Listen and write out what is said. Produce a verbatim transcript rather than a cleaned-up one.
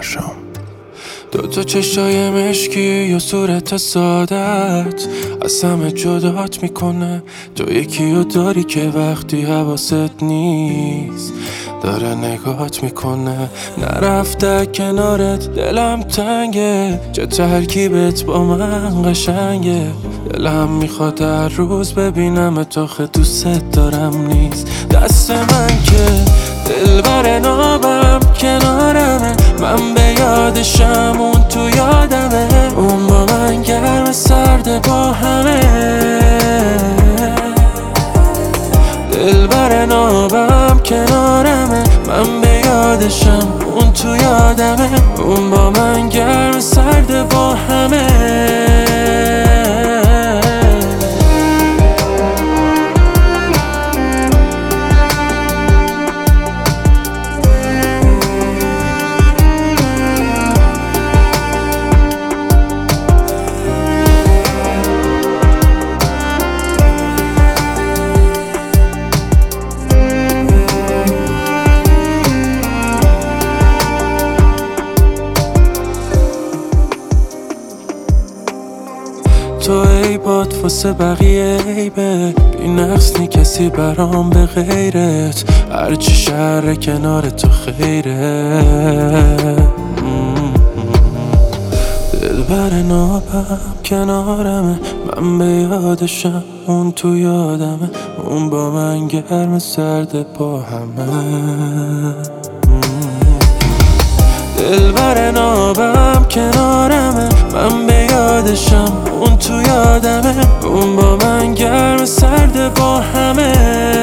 شام. دو تا چشای مشکی یا صورت سادت از همه جدات میکنه. تو یکی رو داری که وقتی حواست نیست داره نگات میکنه. نرفته کنارت دلم تنگه، چه ترکیبت با من قشنگه. دلم میخواد هر روز ببینم تو، خه دوست دارم نیست دست من که دلبر نابم کنارمه. من به یادشم اون تو یادمه، اون با من گرم سرد با همه. دلبر نابم کنارمه، من به یادشم اون تو یادمه، اون با من گرم سرد با همه. تو ای باد واسه بقیه عیبه، بی نقص نی کسی برام به غیرت. هرچی شهر کنار تو خیره. دلبر نابم کنارمه، من به یادشم اون تو یادمه، اون با من گرم سرد با همه. دلبر نابم کنارمه، من به یادشم اون تو یادمه، اون با من گرم سرد با همه.